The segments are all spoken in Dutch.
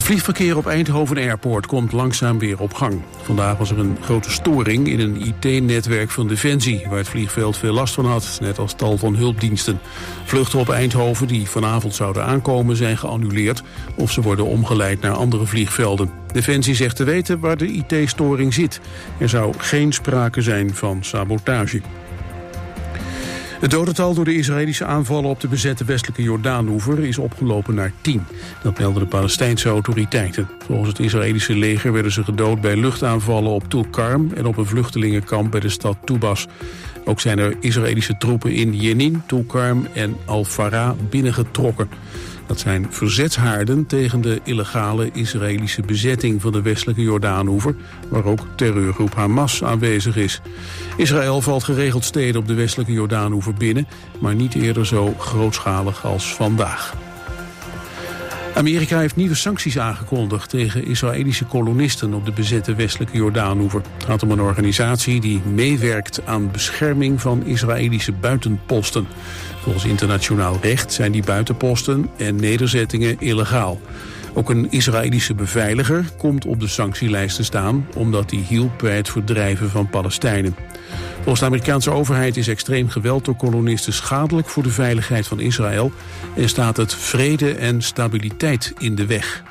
vliegverkeer op Eindhoven Airport komt langzaam weer op gang. Vandaag was er een grote storing in een IT-netwerk van Defensie, waar het vliegveld veel last van had, net als tal van hulpdiensten. Vluchten op Eindhoven die vanavond zouden aankomen zijn geannuleerd of ze worden omgeleid naar andere vliegvelden. Defensie zegt te weten waar de IT-storing zit. Er zou geen sprake zijn van sabotage. Het dodental door de Israëlische aanvallen op de bezette westelijke Jordaanoever is opgelopen naar 10. Dat melden de Palestijnse autoriteiten. Volgens het Israëlische leger werden ze gedood bij luchtaanvallen op Tulkarm en op een vluchtelingenkamp bij de stad Tubas. Ook zijn er Israëlische troepen in Jenin, Tulkarm en Al-Farah binnengetrokken. Dat zijn verzetshaarden tegen de illegale Israëlische bezetting van de westelijke Jordaanoever, waar ook terreurgroep Hamas aanwezig is. Israël valt geregeld steden op de westelijke Jordaanoever binnen, maar niet eerder zo grootschalig als vandaag. Amerika heeft nieuwe sancties aangekondigd tegen Israëlische kolonisten op de bezette westelijke Jordaanoever. Het gaat om een organisatie die meewerkt aan bescherming van Israëlische buitenposten. Volgens internationaal recht zijn die buitenposten en nederzettingen illegaal. Ook een Israëlische beveiliger komt op de sanctielijst te staan, omdat hij hielp bij het verdrijven van Palestijnen. Volgens de Amerikaanse overheid is extreem geweld door kolonisten schadelijk voor de veiligheid van Israël en staat het vrede en stabiliteit in de weg.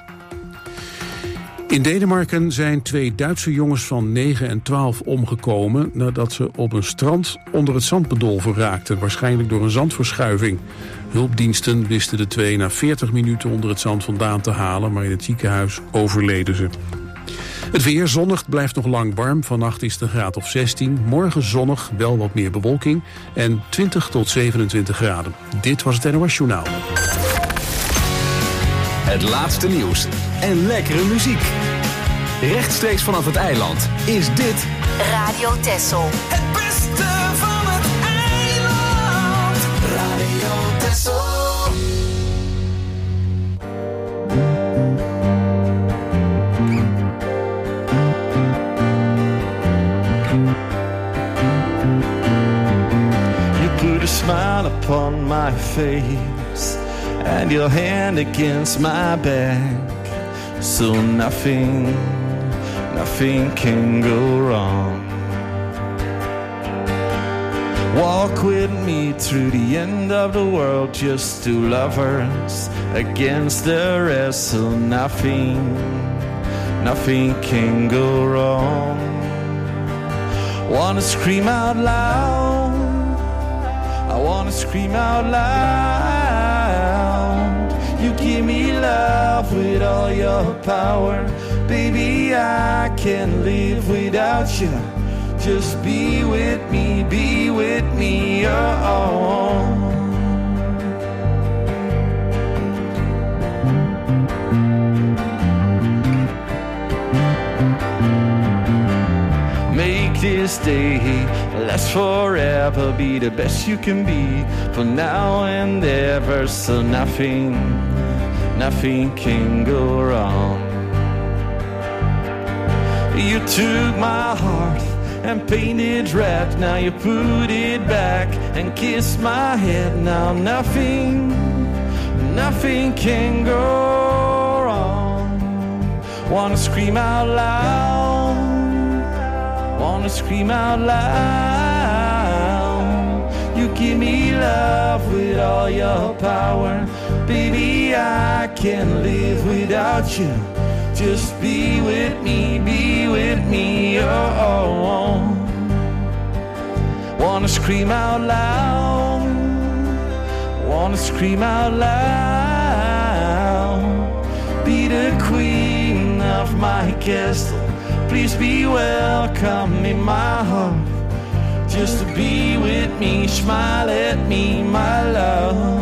In Denemarken zijn 2 Duitse jongens van 9 en 12 omgekomen nadat ze op een strand onder het zand bedolven raakten, waarschijnlijk door een zandverschuiving. Hulpdiensten wisten de 2 na 40 minuten onder het zand vandaan te halen, maar in het ziekenhuis overleden ze. Het weer zonnig, blijft nog lang warm. Vannacht is het een graad of 16. Morgen zonnig, wel wat meer bewolking. En 20 tot 27 graden. Dit was het NOS Journaal. Het laatste nieuws en lekkere muziek. Rechtstreeks vanaf het eiland is dit Radio Texel. Het beste van het eiland. Radio Texel. Put a smile upon my face and your hand against my back, so nothing can go wrong. Walk with me through the end of the world, just two lovers against the rest, so nothing can go wrong. Wanna scream out loud, I wanna scream out loud. You give me love with all your power. Baby, I can't live without you. Just be with me, oh. Make this day last forever, be the best you can be for now and ever, so nothing can go wrong. You took my heart and painted red, now you put it back and kiss my head. Now nothing can go wrong. Wanna scream out loud, wanna scream out loud. You give me love with all your power. Baby, I can't live without you. Just be with me, oh. Wanna scream out loud, wanna scream out loud. Be the queen of my castle, please be welcome in my heart. Just to be with me, smile at me, my love.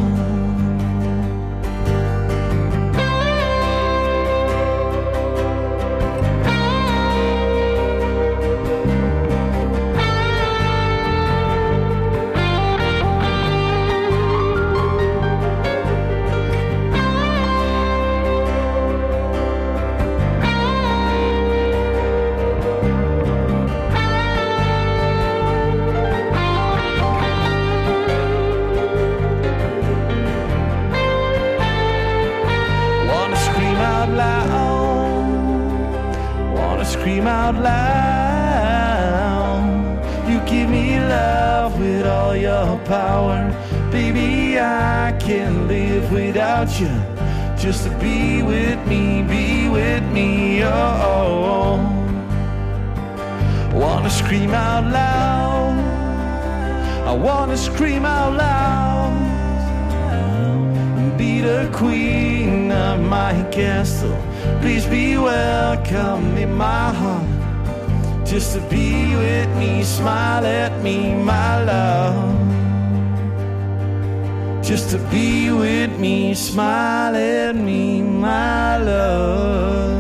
scream out loud. You give me love with all your power. Baby, I can't live without you. Just to be with me, oh. Wanna scream out loud. I wanna scream out loud. Be the queen of my castle. Please be welcome in my heart. Just to be with me, smile at me, my love. Just to be with me, smile at me, my love.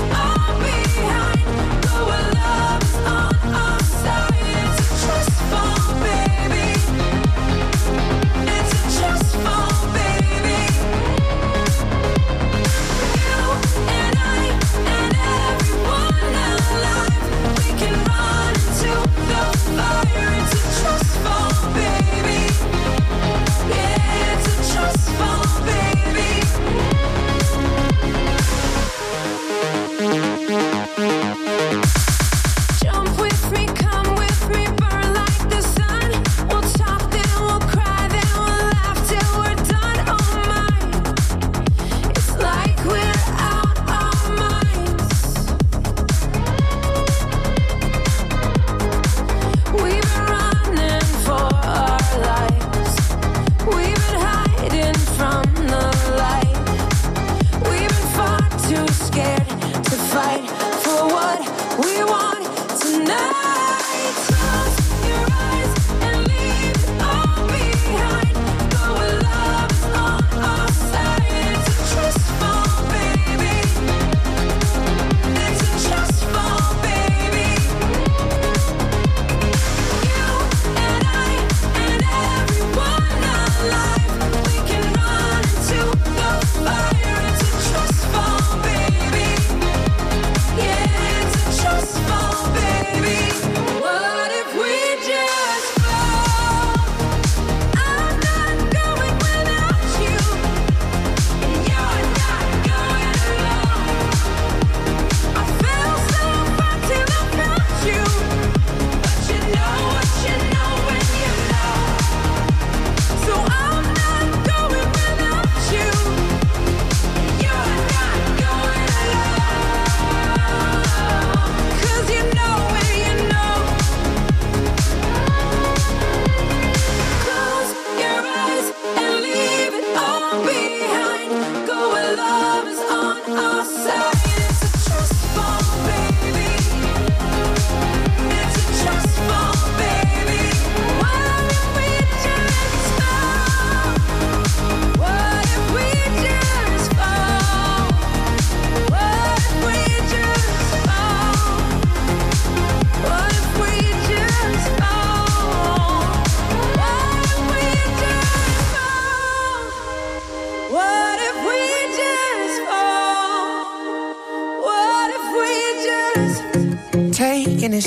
Behind, but what love's on our side, it's a trust fund.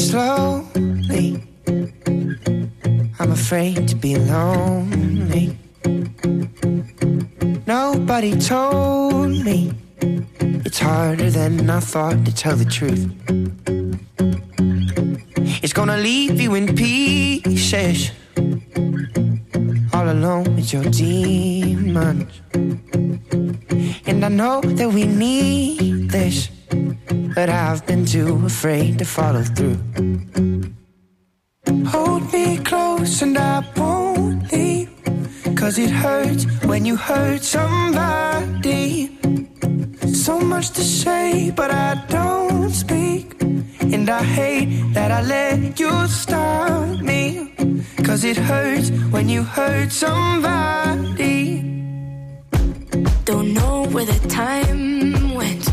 slowly. I'm afraid to be lonely. Nobody told me it's harder than I thought to tell the truth. It's gonna leave you in pieces, all alone with your demons. And I know that we need this, but I've been too afraid to follow through. Hold me close and I won't leave, 'cause it hurts when you hurt somebody. So much to say, but I don't speak. And I hate that I let you stop me, 'cause it hurts when you hurt somebody. Don't know where the time went,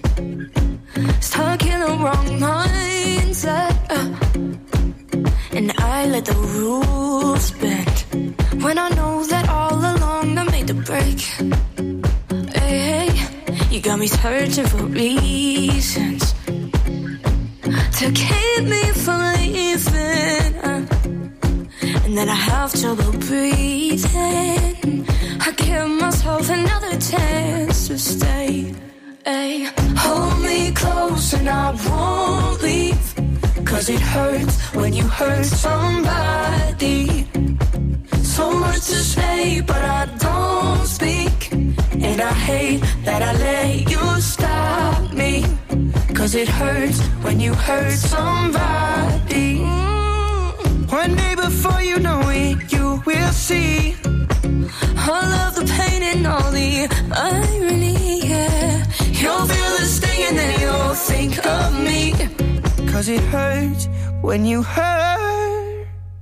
stuck in the wrong mindset, and I let the rules bend, when I know that all along I made the break. Hey, hey, you got me searching for reasons to keep me from leaving, and then I have trouble breathing. I give myself another chance to stay. Hey, hold me close and I won't leave, 'cause it hurts when you hurt somebody. So much to say, but I don't speak. And I hate that I let you stop me, 'cause it hurts when you hurt somebody. One day before you know it, you will see all of the pain and all the irony, yeah. You'll feel the sting and then you'll think of me, 'cause it hurts when you hurt.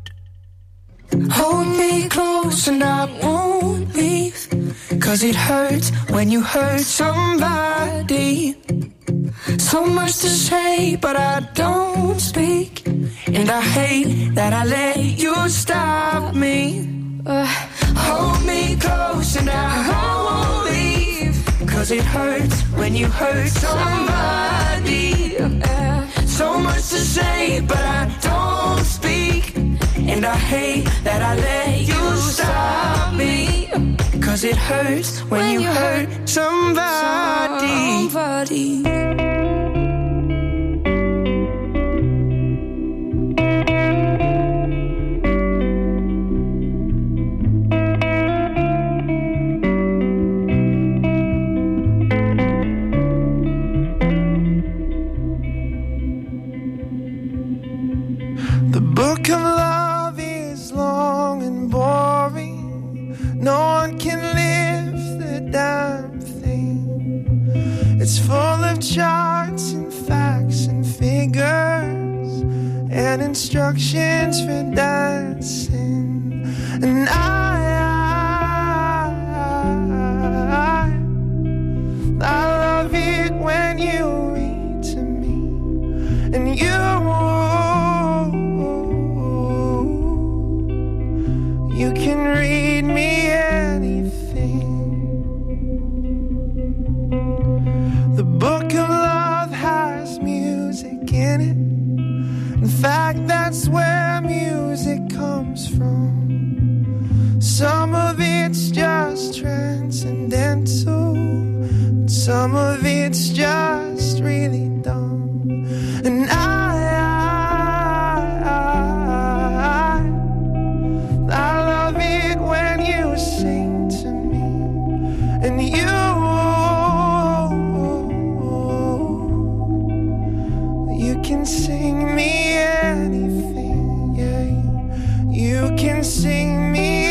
Hold me close and I won't leave, 'cause it hurts when you hurt somebody. So much to say, but I don't speak. And I hate that I let you stop me. Hold me close and I won't leave, 'cause it hurts when you hurt somebody. So much to say, but I don't speak. And I hate that I let you stop me, 'cause it hurts when you hurt somebody. The book of love is long and boring. No one can lift the damn thing. It's full of charts and facts and figures and instructions for dancing. And I love it when you read to me, and you can read me anything. The book of love has music in it. In fact, that's where music comes from. Some of it's just transcendental, some of it's just really dumb. And I love it when you sing to me, and you can sing me anything, yeah. You can sing me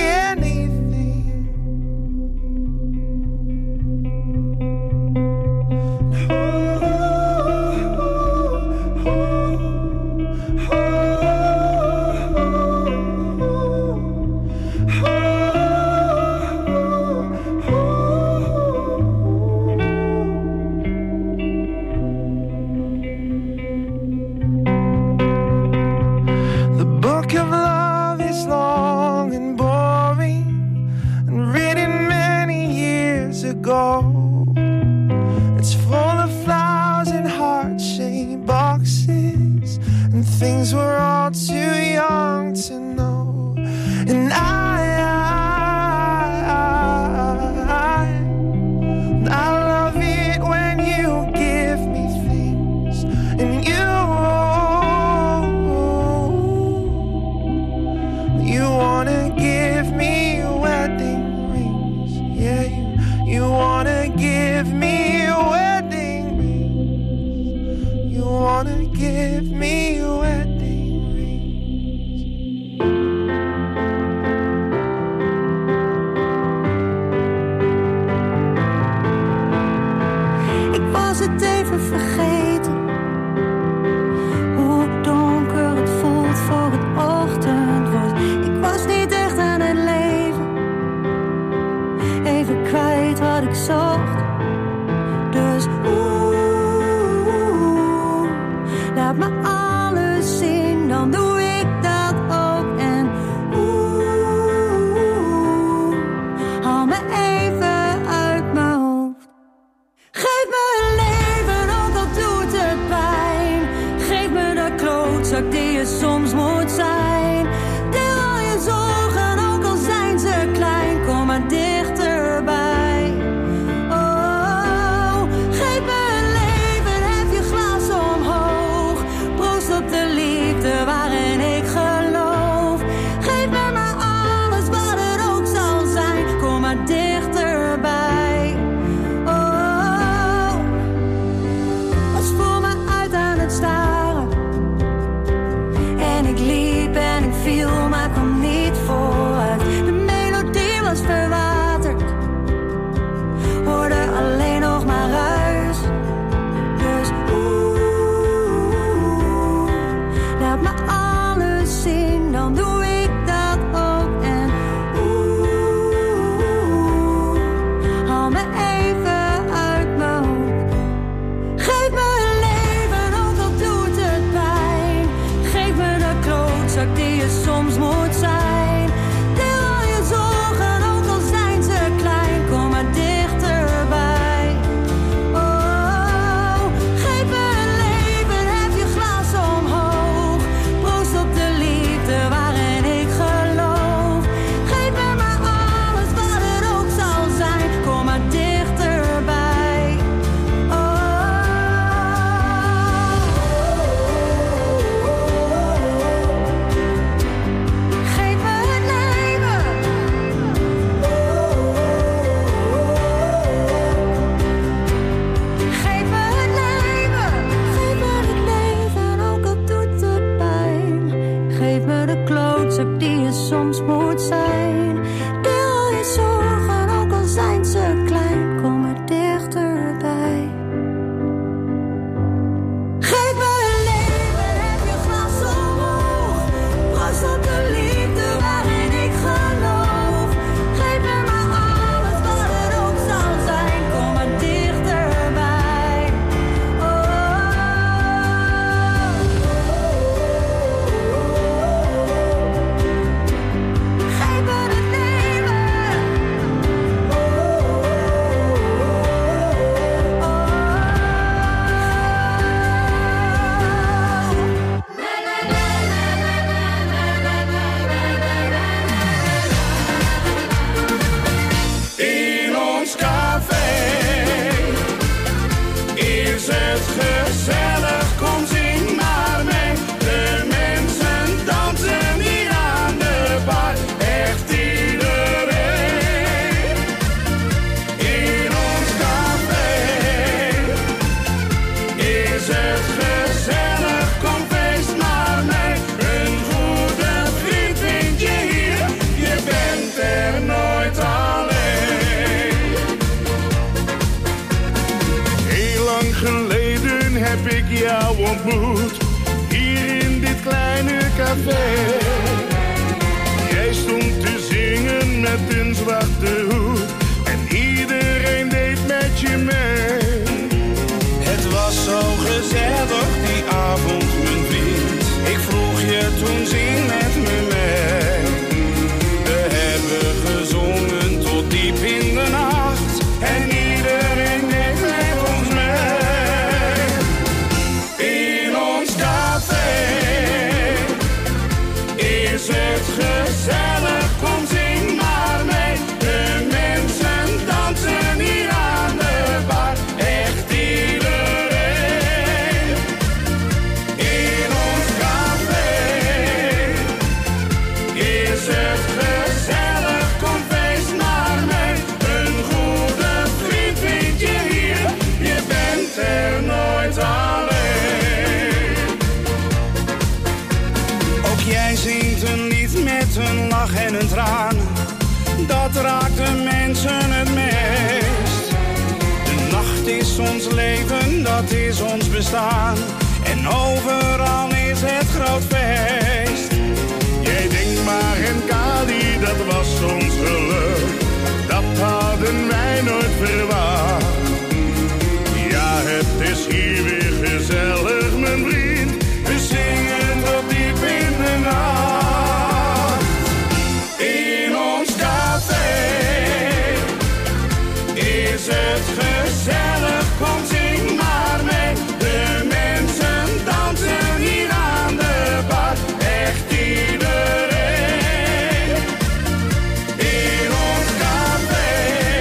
anything. Oh. things we're all too young to know. And I love it when you give me things. And you wanna give me wedding rings. Yeah, you wanna give me wedding rings. You wanna give me wedding rings. Ik was het even vergeten, hoe donker het voelt voor het ochtend wordt. Ik was niet echt aan het leven, even kwijt wat ik zocht. Dus laat me alles zien, dan doe ik dat ook. En haal me even uit mijn hoofd. Geef me een leven, ook al doet het pijn. Geef me de klootzak die je soms moet zijn. Deel al je zorgen, ook al zijn ze klein. Kom maar dichterbij. Oh, geef me een leven, hef je glas omhoog. Proost op de liefde waarin ik geloof. Geef me maar alles wat het ook zal zijn. Kom maar dichterbij. Oh, was voor me uit aan het staren. En ik liep en ik viel, maar kwam niet vooruit. De melodie was verwaterd, hoorde alleen nog maar ruis. Dus laat me alles zien, dan doe ik dat ook. En haal me even uit mijn hoofd. Geef me een leven, ook al doet het pijn. Geef me de klootzak die je soms moet zijn. Deel al je zorgen, ook al zijn ze klein. Kom maar dichterbij. Oh, geef me een leven, hef je glas omhoog. Proost op de liefde waarin ik geloof. Geef me maar alles wat het ook zal zijn. Kom maar dichterbij. Geef me het leven. Geef me het leven. Geef me het leven, ook al doet het pijn. Geef me de klootzak die je soms moet zijn. Deel al je zorgen, ook al zijn ze klein. Kom maar dichterbij. Geef me een leven, heb je glas omhoog. Proost op de liefde waarin ik geloof. Geef me maar alles wat het ook zal zijn. Kom maar dichterbij. Oh, geef me het leven. In ons café is het gezellig, kom zing maar mee. De mensen dansen hier aan de bar, echt iedereen. In ons café is het gezellig, kom feest maar mee. Een goede vriend vind je hier, je bent er nooit alleen. Heel lang geleden heb ik jou ontmoet, hier in dit kleine café. Jij stond te zingen met een zwarte hoed en iedereen deed met je mee. Het was zo gezellig die avond, mijn vriend. Ik vroeg je toen, zing met me mee. We hebben gezongen tot diep in de nacht en iedereen deed met ons mee. In ons café zingt een lied met een lach en een traan. Dat raakt de mensen het meest. De nacht is ons leven, dat is ons bestaan. En overal is het groot feest. Jij denkt maar en Kali, dat was ons geluk. Dat hadden wij nooit verwacht. Ja, het is hier weer gezellig, mijn vriend. We zingen tot diep in de nacht. In ons café is het gezellig, kom zing maar mee. De mensen dansen hier aan de bar, echt iedereen. In ons café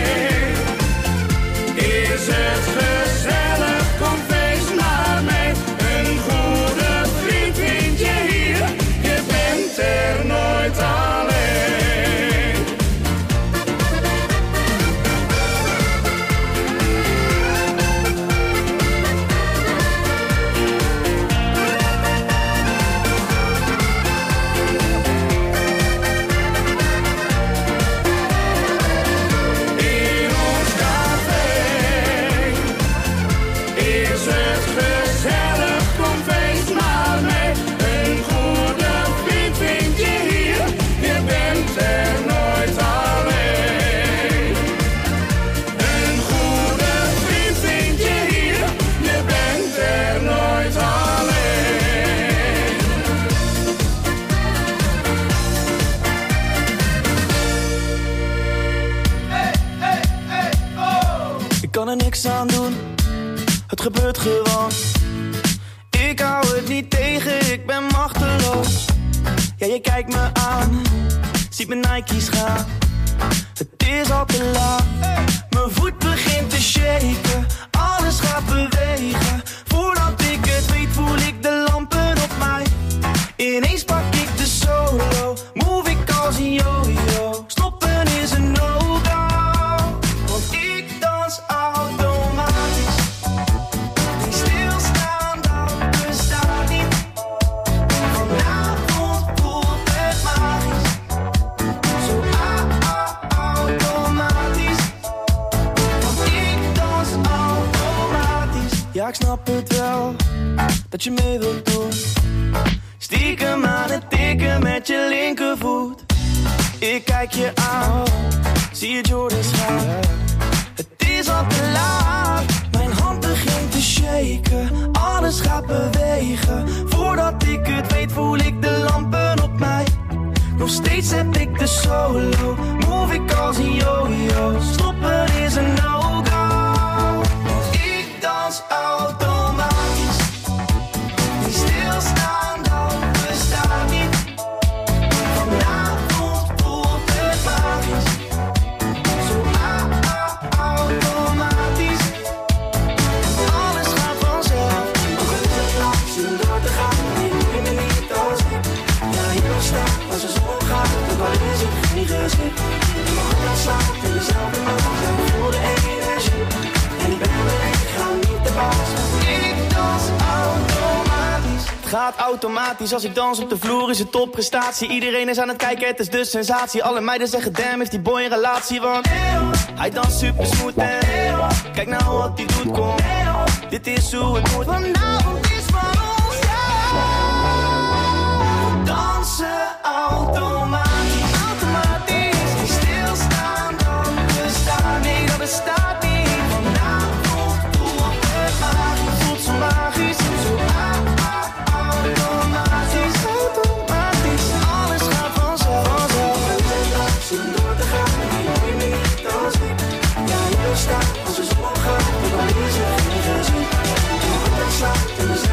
is het gezellig, kom feest maar mee. Een goede vriend vind je hier, je bent er nooit alleen. In ons café is het gezellig, kom feest maar mee. Een goede vriend vind je hier, je bent er nooit alleen. Een goede vriend vind je hier, je bent er nooit alleen. Ik kan er niks aan doen, het gebeurt gewoon. Ik hou het niet tegen, ik ben machteloos. Ja, je kijkt me aan, ziet mijn Nike's gaan. Het is al te laat, mijn voet begint te shaken. Alles gaat bewegen, voordat ik het weet voel ik de lampen op mij. Ineens pak ik de solo, move ik als een yo-yo. Stoppen is een no-go, want ik dans automatisch. Die stilstaan, dat bestaat niet. Vanavond voelt het magisch. Zo automatisch. Want ik dans automatisch. Ja, ik snap het wel, dat je mee wilt doen. Stiekem aan het tikken met je linkervoet. Ik kijk je aan, zie je Jordans gaan. Het is al te laat, mijn hand begint te shaken. Alles gaat bewegen, voordat ik het weet voel ik de lampen op mij. Nog steeds heb ik de solo, move ik als een yo-yo. Stoppen is een no-go, want ik dans automatisch. Die stilstaan, dat bestaat niet. Vanavond voelt het magisch. Zo automatisch. Alles gaat vanzelf. Nog een laat zien door te gaan. Nee, doe me niet als ik. Ja, hier sta, als de zon opgaat. Dan kan is het geen gezicht. En mijn hart slaat in dezelfde noot. En ik voel de energie. En ik ben alleen, ik ga niet te baas. Ik dans automatisch. Het gaat automatisch, als ik dans op de vloer is het topprestatie. Iedereen is aan het kijken, het is de sensatie. Alle meiden zeggen damn, heeft die boy een relatie. Want hij danst super smooth en kijk nou wat hij doet, kom. Dit is hoe het moet. Vanavond is van ons, ja. We dansen automatisch. Automatisch. Die stilstaan, dat bestaat niet. Dat bestaat niet. Vanavond voelt het magisch. Voelt zo magisch. Zo automatisch. Automatisch. Alles gaat vanzelf. Zin door te gaan. Die hoor je niet als ik. Ja, je wil staan als de zon opgaat. Dan is er geen gezien. En mijn hart slaat in de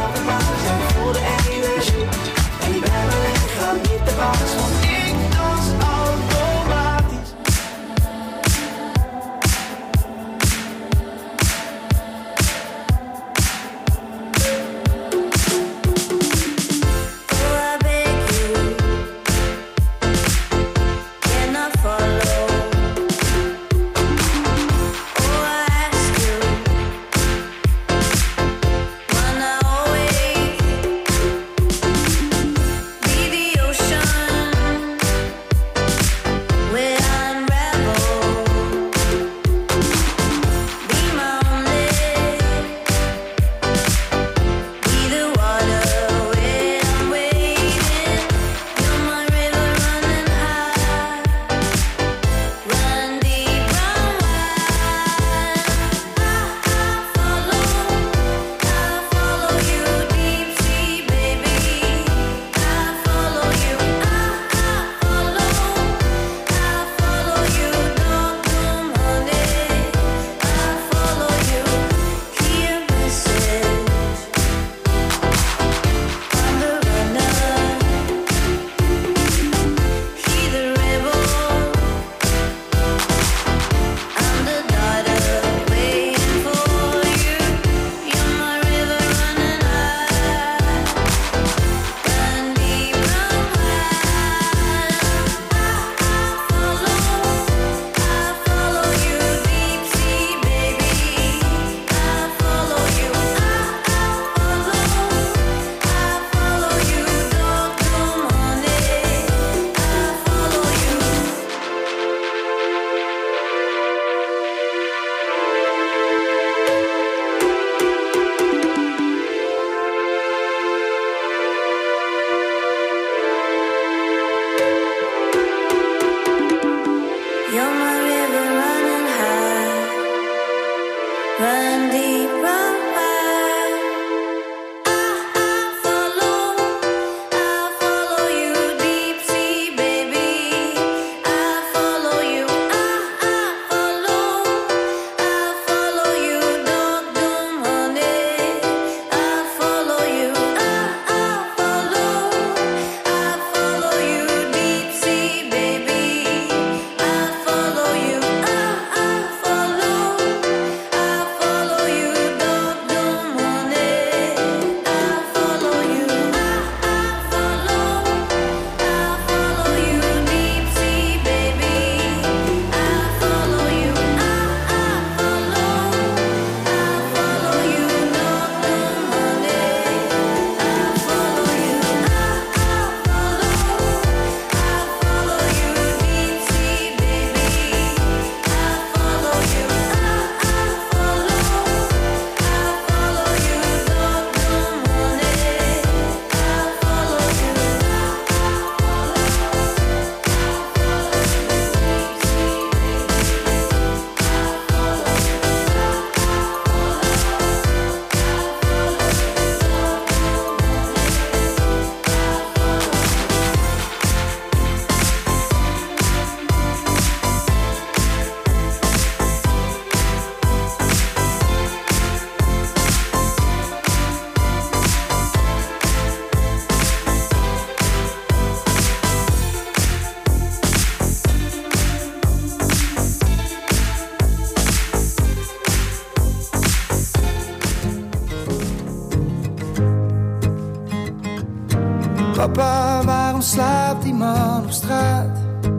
Papa, waarom slaapt die man op straat?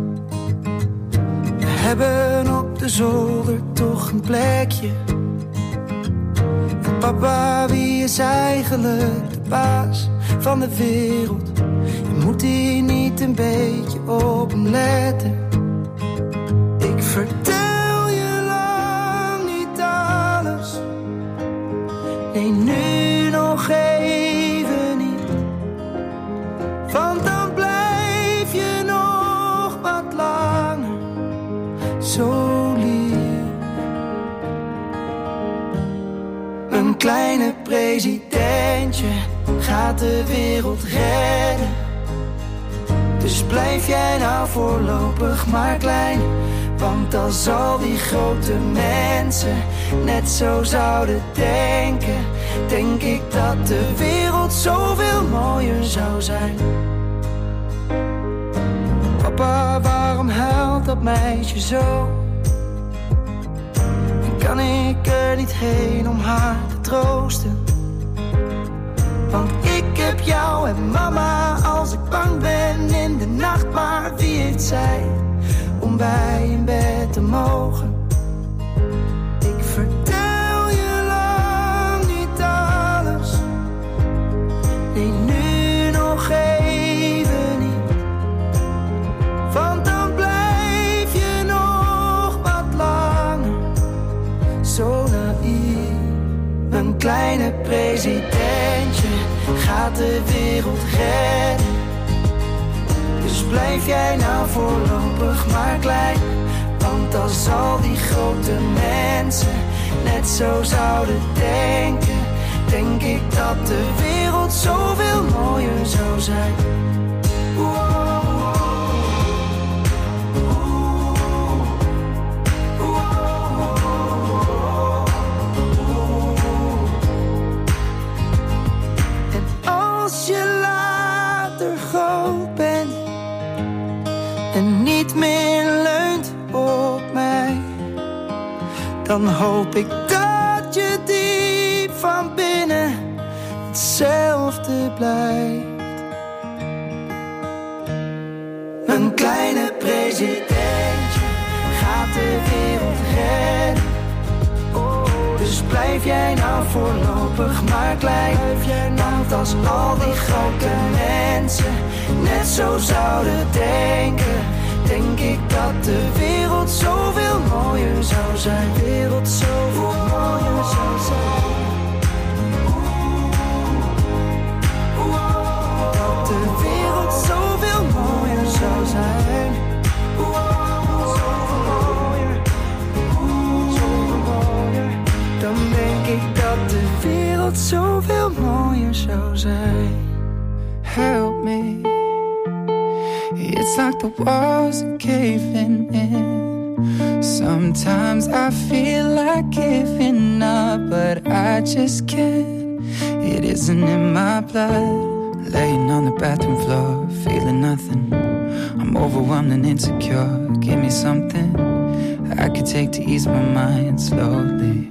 We hebben op de zolder toch een plekje. En papa, wie is eigenlijk de baas van de wereld? Je moet hier niet een beetje op hem letten. Ik vertel je lang niet alles. Nee, nu nog even niet. Want dan blijf je nog wat langer zo lief. Een kleine presidentje gaat de wereld redden. Dus blijf jij nou voorlopig maar klein. Want als al die grote mensen net zo zouden denken, denk ik dat de wereld zoveel mooier zou zijn. Papa, waarom huilt dat meisje zo? En kan ik er niet heen om haar te troosten? Want ik heb jou en mama als ik bang ben in de nacht. Maar wie heeft zij om bij in bed te mogen? Ik vertel je lang niet alles. Nee, nu nog even niet. Want dan blijf je nog wat langer zo naïef. Een kleine presidentje gaat de wereld redden. Dus blijf jij nou voorlopig maar klein. Want als al die grote mensen net zo zouden denken, denk ik dat de wereld zoveel mooier zou zijn. En als je later groot bent en niet meer leunt op mij, dan hoop ik dat je diep van binnen hetzelfde blijft. Een kleine presidentje gaat de wereld redden. Dus blijf jij nou voorlopig maar klein. Want als al die grote mensen net zo zouden denken, denk ik dat de wereld zoveel mooier zou zijn. De wereld zoveel mooier zou zijn. Dat de wereld zoveel mooier zou zijn. Zoveel mooier. Zoveel mooier. Dan denk ik dat de wereld zoveel mooier zou zijn. Help me. It's like the walls are caving in. Sometimes I feel like giving up, but I just can't. It isn't in my blood. Laying on the bathroom floor, feeling nothing. I'm overwhelmed and insecure. Give me something I could take to ease my mind slowly.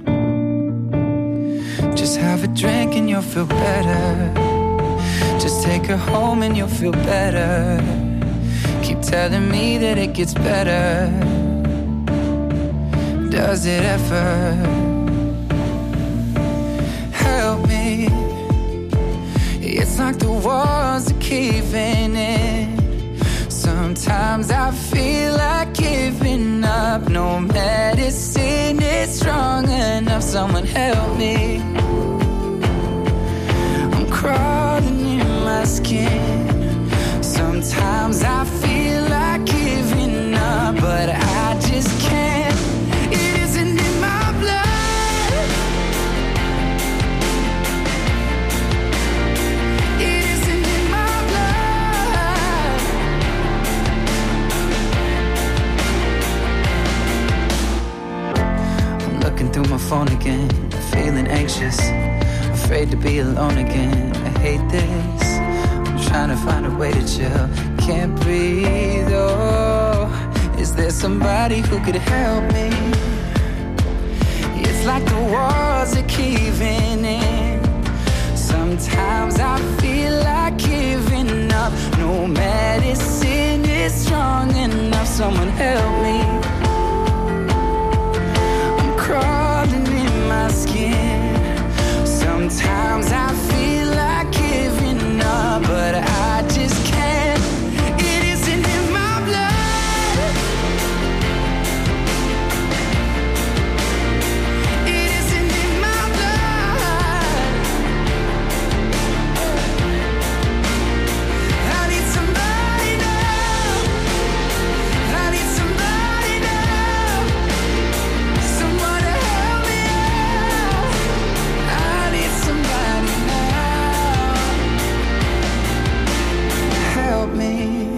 Just have a drink and you'll feel better. Just take her home and you'll feel better. Keep telling me that it gets better. Does it ever? Help me. It's like the walls are caving in. Sometimes I feel like giving up. No medicine is strong enough. Someone help me. I'm crawling in my skin. Sometimes I feel like giving up, but I just can't. It isn't in my blood. It isn't in my blood. I'm looking through my phone again, feeling anxious, afraid to be alone again. I hate this. Trying to find a way to chill, can't breathe, oh. Is there somebody who could help me? It's like the walls are caving in. Sometimes I feel like giving up. No medicine is strong enough. Someone help me. I'm crawling in my skin. Sometimes I feel like giving up, but I just can't. It isn't in my blood. It isn't in my blood. I need somebody now. I need somebody now. Someone to help me out. I need somebody now. Help me.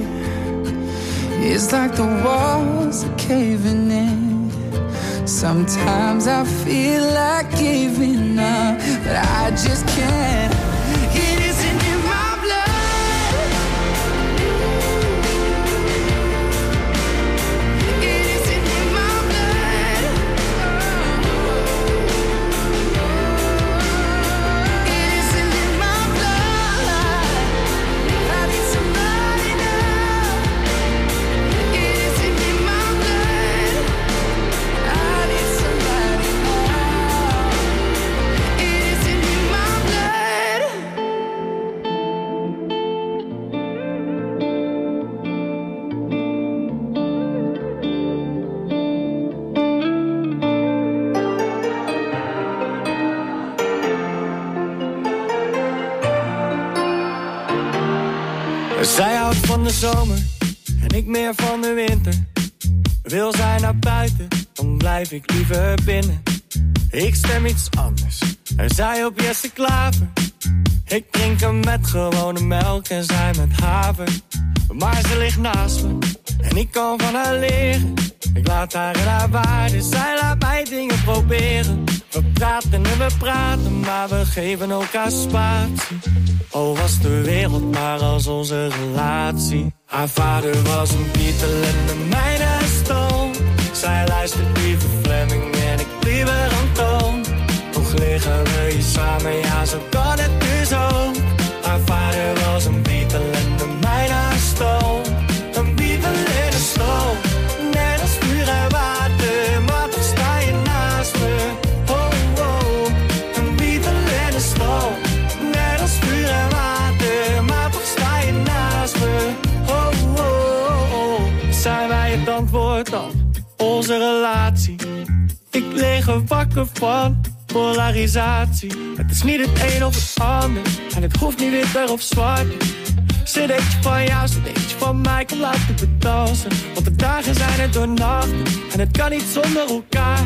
It's like the walls are caving in. Sometimes I feel like giving up, but I just can't. It isn't in my blood. It isn't in my blood. It isn't in my blood. I need somebody now. It isn't in my blood. I need somebody now. It isn't in my blood. Zij houdt van de zomer en ik meer van de winter. Wil zij naar buiten, dan blijf ik liever binnen. Ik stem iets anders en zij op Jesse Klaver. Ik drink hem met gewone melk en zij met haver. Maar ze ligt naast me en ik kan van haar leren. Ik laat haar in haar waarde, zij laat mij dingen proberen. We praten en we praten, maar we geven elkaar spatie. Oh, was de wereld maar als onze relatie. Haar vader was een Beatle en de mijne een Stone. Zij luistert liever Fleming en ik liever Antoon. Toch liggen we hier samen, ja zo kan het dus ook. Haar vader was een Beatle en de mijne een Stone. Een Beatle en een Stone. Net als vuur en water, maar toch sta je naast me. Oh, oh, een Beatle en een Stone. Net als vuur en water, maar toch sta je naast me. Oh, oh, oh. Zijn wij het antwoord op onze relatie? Ik lig er wakker van polarisatie. Het is niet het een of het ander en het hoeft niet witter of zwart. Cd'tje van jou, cd'tje van mij, kom laten we dansen. Want de dagen zijn er door nachten en het kan niet zonder elkaar.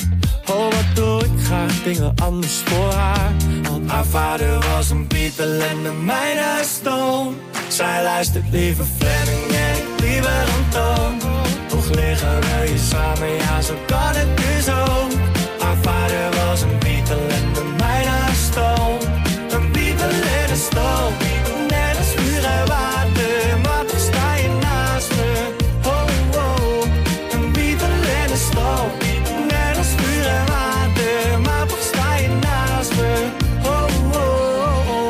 Oh, wat doe ik graag dingen anders voor haar. Want haar vader was een Beatle en de mijne een Stone. Zij luistert liever Fleming en ik liever Antoon. Toch liggen we hier samen, ja zo kan het dus ook. Haar vader was een Beatle en de mijne een Stone. Een Beatle en een Stone. Net als vuur en water, maar toch sta je naast me. Oh, oh, een Beatle en een Stone. Net als vuur en water, maar toch sta je naast me. Oh, oh, oh.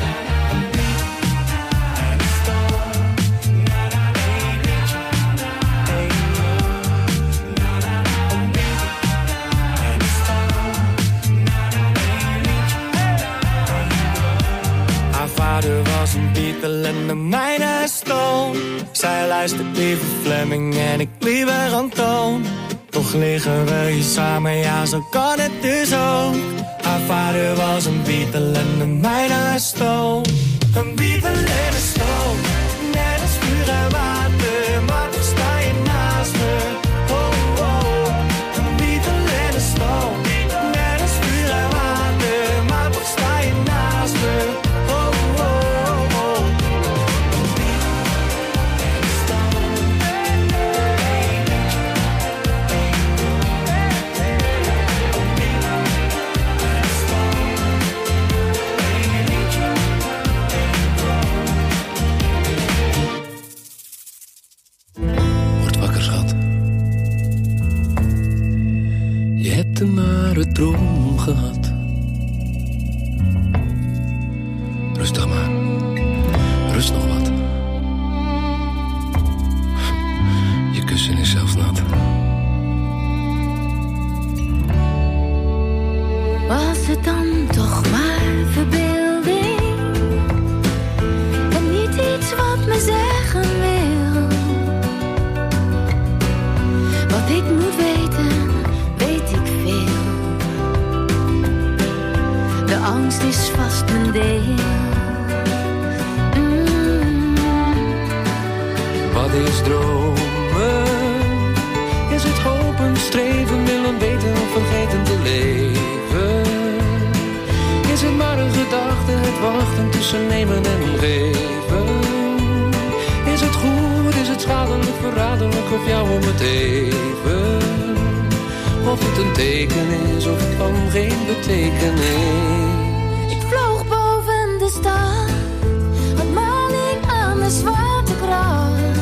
Haar vader was een Beatle en de mijne een Stone. Zij luistert liever Fleming en ik liever Antoon. Toch liggen we hier samen, ja zo kan het dus ook. Haar vader was een Beatle en de mijne een Stone. Een Beatle en een Stone. Net als vuur en water, maar toch sta je naast me. Oh, oh, een Beatle en een Stone. Net als vuur en water, maar toch sta je naast me. Oh, oh, oh. Een Beatle en een Stone. Word wakker, schat. Je hebt een nare droom gehad. kussen is zelfs nat. Was het dan toch maar verbeelding? En niet iets wat me zeggen wil. Wat ik moet weten, weet ik veel. De angst is vast mijn deel. Wat is dromen? Is het hopen, streven, willen weten of vergeten te leven? Is het maar een gedachte, het wachten tussen nemen en geven? Is het goed, is het schadelijk, verraderlijk of jou om het even? Of het een teken is of van geen betekenis? Ik vloog boven de stad, had maling aan de zwaartekracht.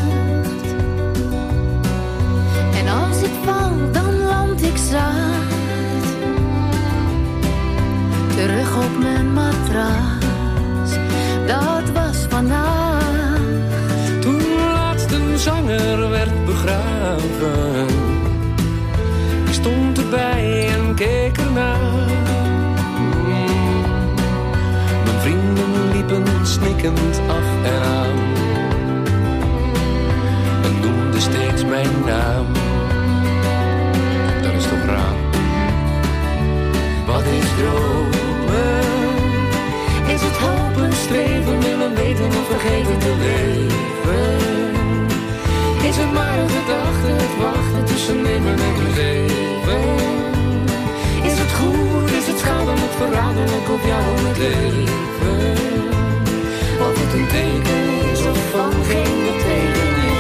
En als ik val, dan land ik zacht. Terug op mijn matras, dat was vannacht. Toen laatst een zanger werd begraven, ik stond erbij en keek ernaar. Mijn vrienden liepen snikkend af en aan en noemden steeds mijn naam. Dat is toch raar. Wat is dromen? Is het hopen, streven, willen weten of vergeten te leven? Is het maar een gedachte, het wachten tussen nemen en geven? Is het goed, is het schadelijk, verraderlijk of jou om het leven? Of het een teken is of van geen betekenis?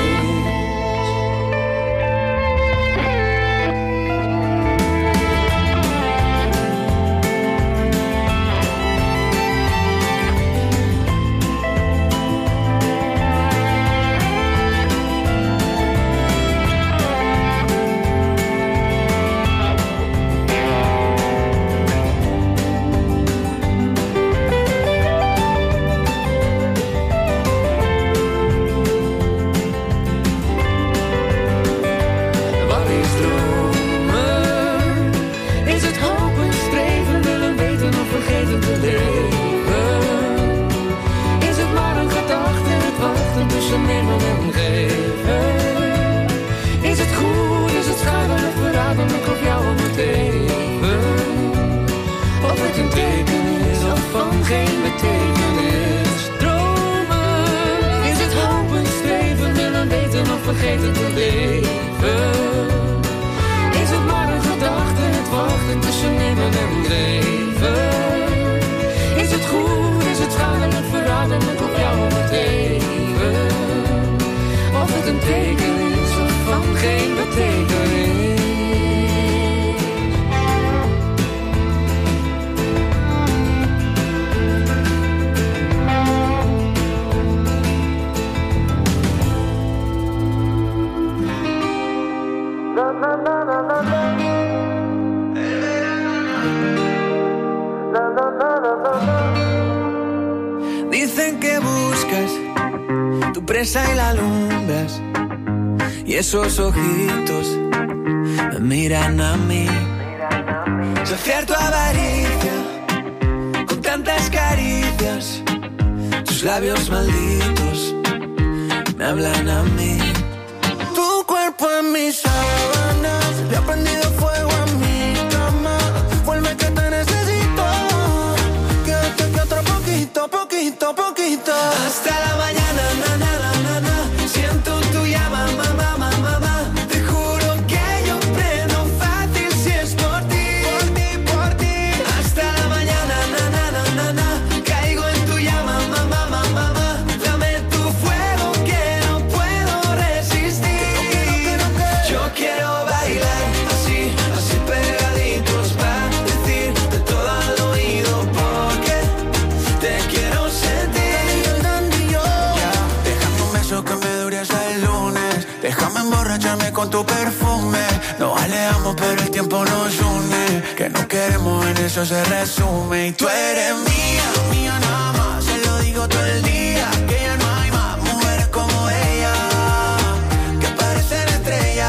Vergeten te leven. Is het maar een gedachte, het wachten tussen nemen en geven? Is het goed, is het schadelijk, verraderlijk op jou om het even? Of het een teken is of van geen betekenis? Dicen que buscas tu presa y la alumbras, y esos ojitos me miran a mí. Saciar tu avaricia con tantas caricias, tus labios malditos me hablan a mí. Tu cuerpo en mis sábanas, le ha prendido fuego a mi cama. Vuelve que te necesito, quédate que otro poquito, poquito, poquito. Hasta la mañana, na, na, na, na, na. Siento tu llama, mamá, mamá, mamá. Te juro que yo prendo fácil si es por ti, por ti, por ti. Hasta la mañana, na, na, na, na, na. Caigo en tu llama, mamá, mamá, mamá. Dame tu fuego que no puedo resistir. Yo quiero bailar así, así pegaditos para decirte todo al oído porque te quiero sentir. Déjame un beso que me dure hasta el lunes. Déjame emborracharme con tu perfume. Nos alejamos pero el tiempo nos une. Que no queremos en eso se resume. Y tú eres mía, mía nada más. Se lo digo todo el día. Que ya no hay más mujeres como ella, que parecen estrellas.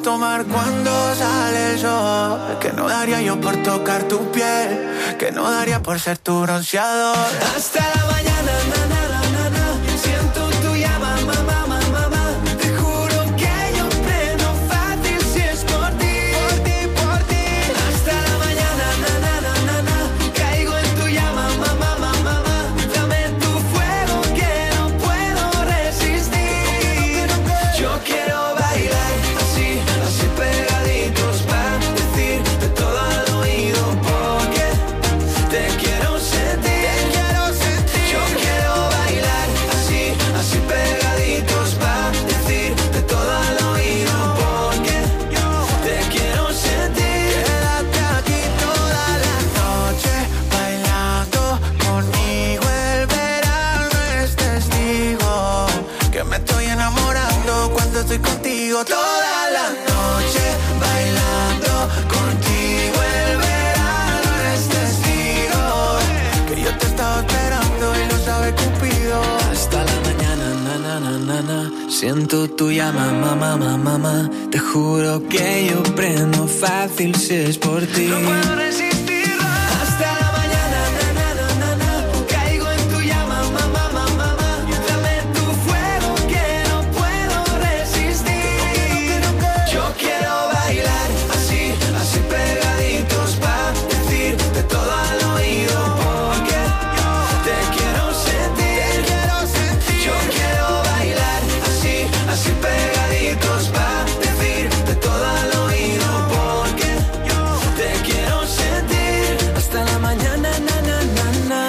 tomar cuando sale el sol. Que no daría yo por tocar tu piel, que no daría por ser tu bronceador. Hasta la mañana, na, na, na, na, na. Siento tu llama, mamá, mamá, mamá. Te juro que yo prendo fácil si es por ti, por ti, por ti. Hasta la mañana, na, na, na, na, na. Caigo en tu llama, mamá, mamá, mamá. Dame tu fuego que no puedo resistir. Yo quiero bailar así, así pegaditos para decirte todo al oído porque te quiero sentir, te quiero sentir. Yo quiero bailar así, así pegaditos para decirte todo al oído porque te quiero sentir. Quédate aquí toda la noche bailando conmigo, el verano es testigo que me estoy enamorando cuando estoy contigo. Toda la noche bailando contigo, el verano es testigo que yo te estaba esperando y lo sabe Cupido. Hasta la mañana, na, na, na, na, na. Siento tu llama, mamá, mamá, mamá. Te juro que yo prendo fácil si es por ti. No puedo resistir. Hasta la mañana, na, na, na, na, na. Caigo en tu llama, mamá, mamá, mamá. Dame tu fuego que no puedo resistir. Yo quiero bailar así, así pegaditos pa' decirte todo al oído porque te quiero sentir, te quiero sentir. Yo quiero bailar así, así pegaditos pa' decirte todo al oído porque te quiero sentir. Hasta la mañana, na, na, na, na.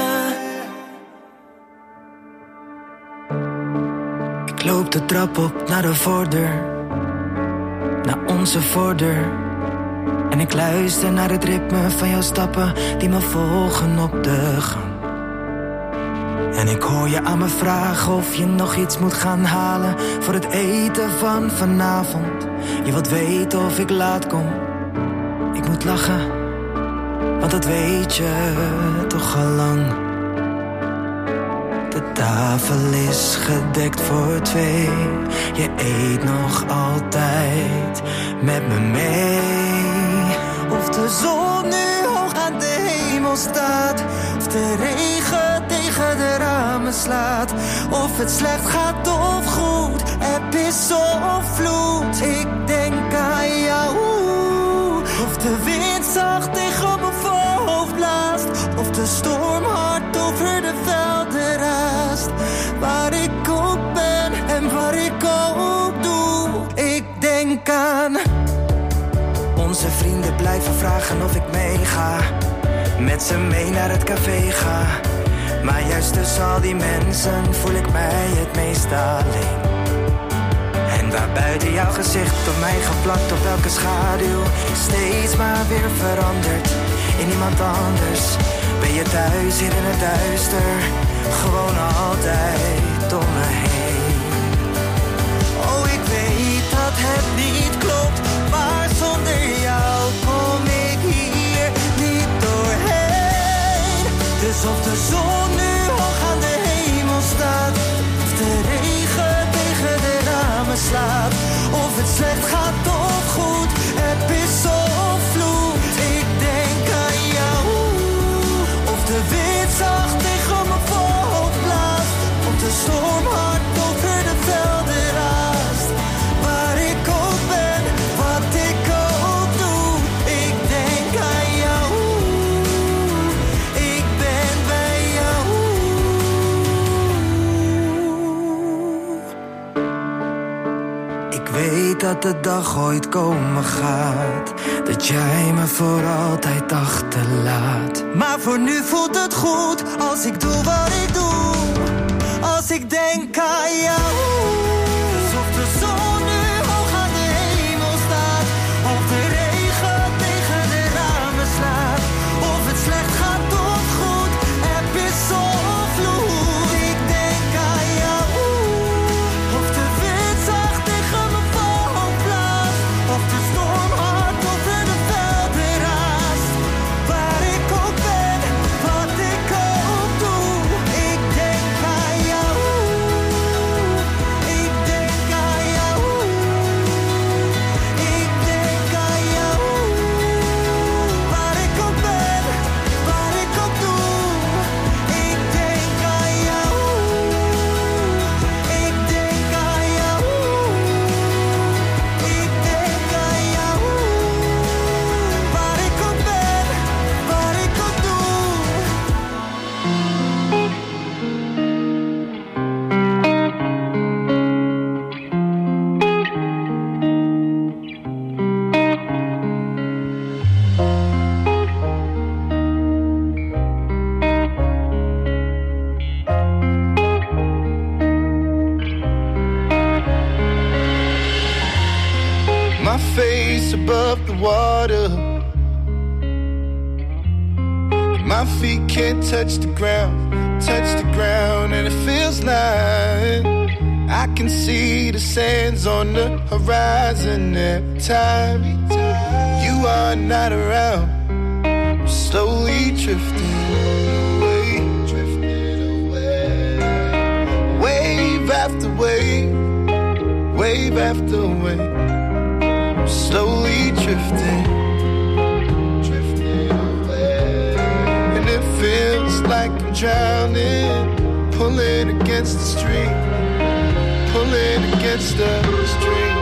Ik loop de trap op naar de voordeur, naar onze voordeur. En ik luister naar het ritme van jouw stappen die me volgen op de gang. En ik hoor je aan me vragen of je nog iets moet gaan halen voor het eten van vanavond. Je wilt weten of ik laat kom. Ik moet lachen, want dat weet je toch al lang. De tafel is gedekt voor twee. Je eet nog altijd met me mee. Of de zon nu hoog aan de hemel staat, of de regen tegen de ramen slaat, of het slecht gaat of goed, er is of vloed. Ik denk aan jou. Of de wind zacht tegen mijn voorhoofd blaast, of de storm hard over de velden raast. Waar ik ook ben en waar ik ook doe, ik denk aan. Onze vrienden blijven vragen of ik meega, met ze mee naar het café ga. Maar juist tussen al die mensen voel ik mij het meest alleen. En waar buiten jouw gezicht op mij geplakt, op elke schaduw steeds maar weer verandert in iemand anders. Ben je thuis hier in het duister, gewoon altijd om me heen. Oh, ik weet dat het niet klopt, maar zonder jou kom ik hier niet doorheen. Dus of de zon nu hoog aan de hemel staat, of de regen tegen de ramen slaat, of het slecht gaat of goed, er is of vloed. Ik denk aan jou. Of de wind zacht tegen mijn voorhoofd blaast, of de storm hard over de velden raast. Waar ik ook ben, wat ik ook doe, ik denk aan jou. Ik ben bij jou. Ik weet dat de dag ooit komen gaat, dat jij me voor altijd achterlaat. Maar voor nu voelt het goed als ik doe wat ik doe, als ik denk aan jou. Dus of de zon nu hoog aan de hemel staat, of de regen tegen de ramen slaat, of het slecht gaat of goed, er is of vloed. Ik denk aan jou. Of de wind zacht tegen mijn voorhoofd blaast, of de storm hard over de velden raast. Waar ik ook ben, wat ik ook doe, ik denk aan jou. above the water. My feet can't touch the ground, and it feels like I can see the sands on the horizon every time you are not around. I'm slowly drifting away, wave after wave, wave after wave. I'm slowly drifting away, and it feels like I'm drowning, pulling against the stream, pulling against the stream.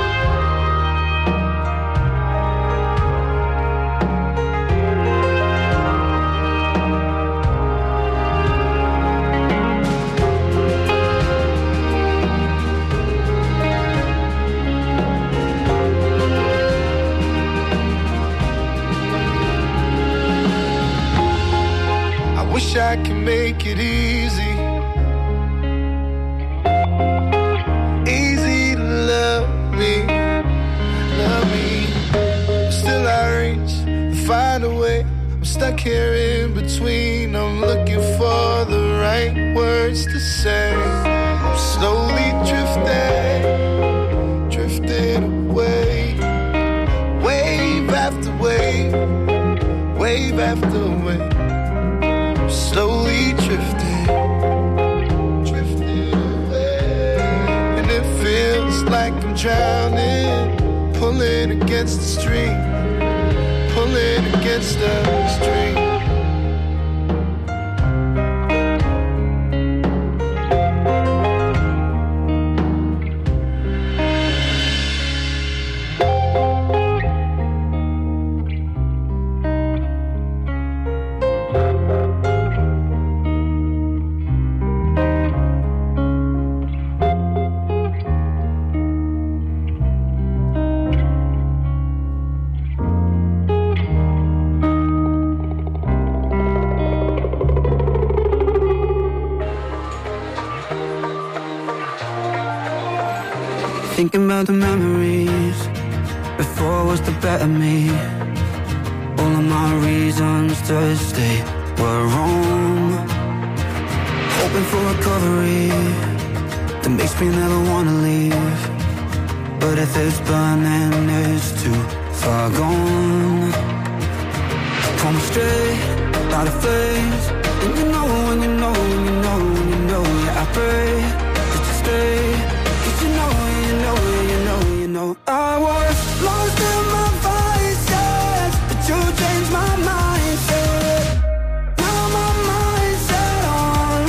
I wish I could make it easy. Easy to love me. Still I reach to find a way. I'm stuck here in between. I'm looking for the right words to say. I'm slowly drifting away. Wave after wave, wave after wave. Slowly drifting away, and it feels like I'm drowning, pulling against the stream, pulling against the stream. Thinking about the memories before was the better me. All of my reasons to stay were wrong. Hoping for recovery that makes me never wanna leave. But if it's burning, it's too far gone. Come straight out of flames, and you know when you know when you know when you know. Yeah, I pray that you stay. I was lost in my vices, but you changed my mindset. Now my mindset on.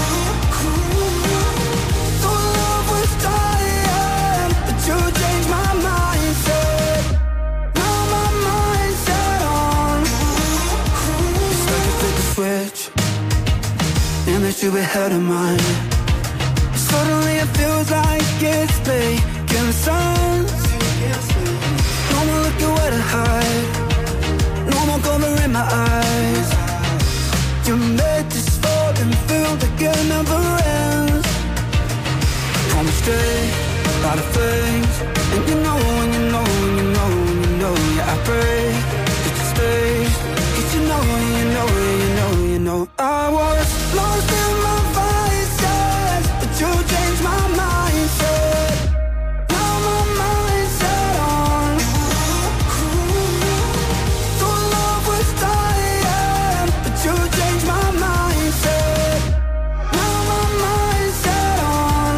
Thought love was dying, but you changed my mindset. Now my mindset on. It's like you flipped the switch, and that you ahead of mine. Suddenly it feels like it's making sense. No more looking where to hide, no more color in my eyes. You made this fall and feel like it never ends. Come straight out of flames, and you know when you know when you know when you know. Yeah, I pray that you stay, 'cause you know when you know when you know you know. I was lost in my vices, but you changed my mindset. Now my mindset on. Thought love was dying, but you changed my mindset. Now my mindset on.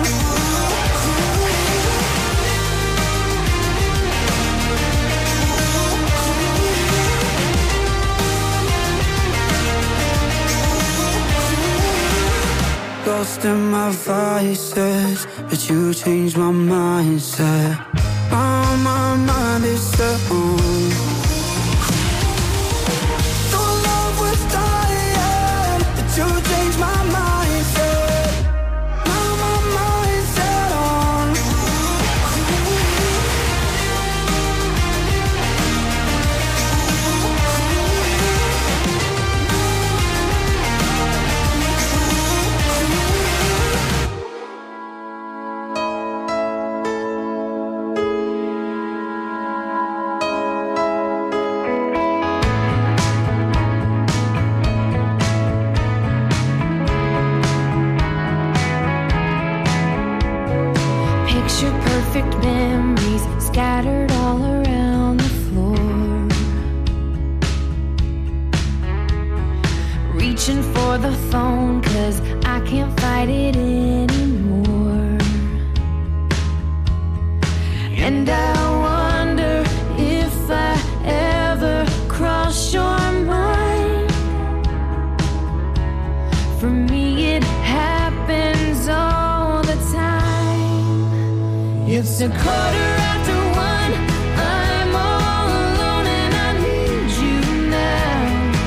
Lost in my vices, but you changed my mindset. Now my mind is set on. Thought love was dying, but you changed my mindset. Now my mindset on. scattered all around the floor. Reaching for the phone 'cause I can't fight it anymore. And I wonder if I ever cross your mind. For me it happens all the time. It's a 1:15. I'm all alone and I need you now.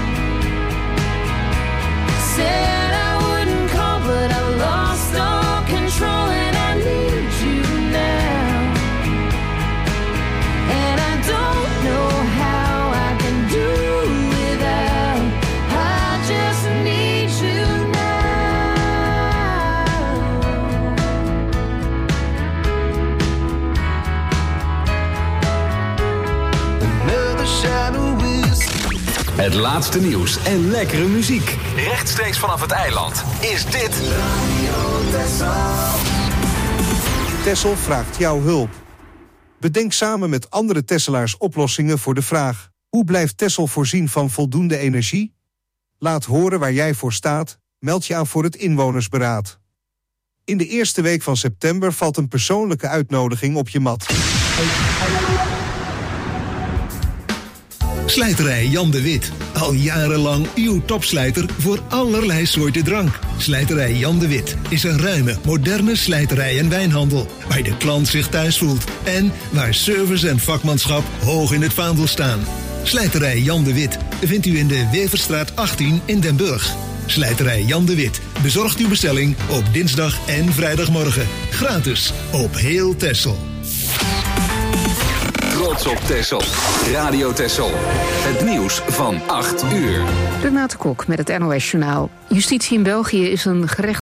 Said I wouldn't call but I've lost all control and I need you now. And I don't know how I can do without. I just need you Het laatste nieuws en lekkere muziek. Rechtstreeks vanaf het eiland is dit Texel vraagt jouw hulp. Bedenk samen met andere Tesselaars oplossingen voor de vraag: hoe blijft Texel voorzien van voldoende energie? Laat horen waar jij voor staat. Meld je aan voor het inwonersberaad. In de eerste week van september valt een persoonlijke uitnodiging op je mat. Slijterij Jan de Wit. Al jarenlang uw topslijter voor allerlei soorten drank. Slijterij Jan de Wit is een ruime, moderne slijterij en wijnhandel. Waar de klant zich thuis voelt. En waar service en vakmanschap hoog in het vaandel staan. Slijterij Jan de Wit vindt u in de Weverstraat 18 in Den Burg. Slijterij Jan de Wit bezorgt uw bestelling op dinsdag en vrijdagmorgen. Gratis op heel Texel. Trots op Texel. Radio Texel. Het nieuws van 8 uur. Renate Kok met het NOS Journaal. Justitie in België is een gerecht